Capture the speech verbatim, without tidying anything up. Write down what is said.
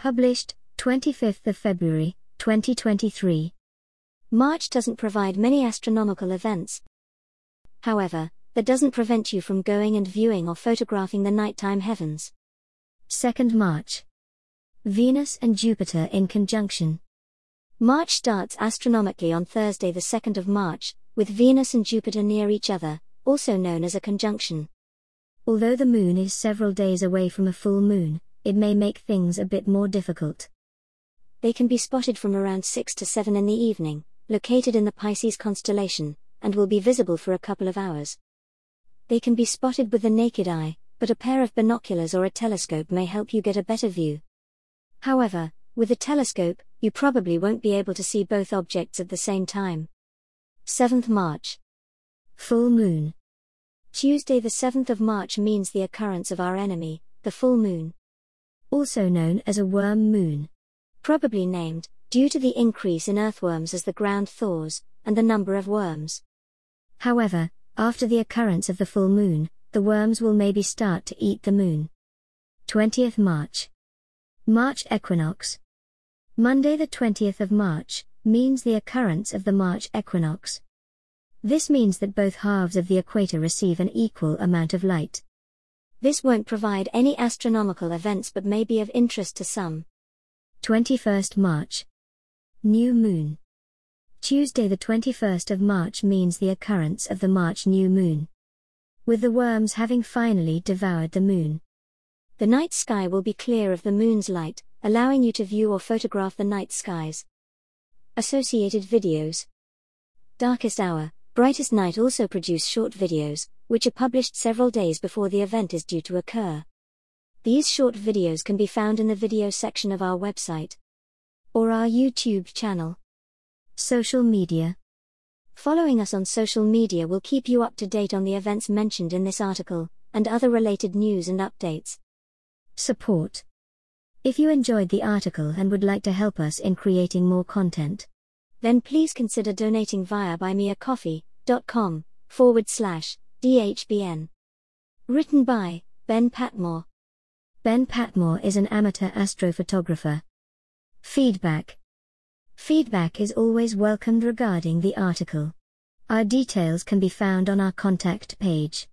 Published, twenty-fifth of February, twenty twenty-three. March doesn't provide many astronomical events. However, that doesn't prevent you from going and viewing or photographing the nighttime heavens. second March. Venus and Jupiter in conjunction. March starts astronomically on Thursday the second of March, with Venus and Jupiter near each other, also known as a conjunction. Although the moon is several days away from a full moon, it may make things a bit more difficult. They can be spotted from around six to seven in the evening, located in the Pisces constellation, and will be visible for a couple of hours. They can be spotted with the naked eye, but a pair of binoculars or a telescope may help you get a better view. However, with a telescope, you probably won't be able to see both objects at the same time. seventh March. Full moon. Tuesday the seventh of March means the occurrence of our enemy, the full moon. Also known as a worm moon. Probably named, due to the increase in earthworms as the ground thaws, and the number of worms. However, after the occurrence of the full moon, the worms will maybe start to eat the moon. twentieth March. March equinox. Monday the twentieth of March, means the occurrence of the March equinox. This means that both halves of the equator receive an equal amount of light. This won't provide any astronomical events but may be of interest to some. twenty-first March. New moon. Tuesday the twenty-first of March means the occurrence of the March new moon. With the worms having finally devoured the moon. The night sky will be clear of the moon's light, allowing you to view or photograph the night skies. Associated videos. Darkest hour, brightest night also produce short videos, which are published several days before the event is due to occur. These short videos can be found in the video section of our website or our YouTube channel. Social media. Following us on social media will keep you up to date on the events mentioned in this article, and other related news and updates. Support. If you enjoyed the article and would like to help us in creating more content, then please consider donating via buymeacoffee.com forward slash DHBN. Written by Ben Patmore. Ben Patmore is an amateur astrophotographer. Feedback. Feedback is always welcomed regarding the article. Our details can be found on our contact page.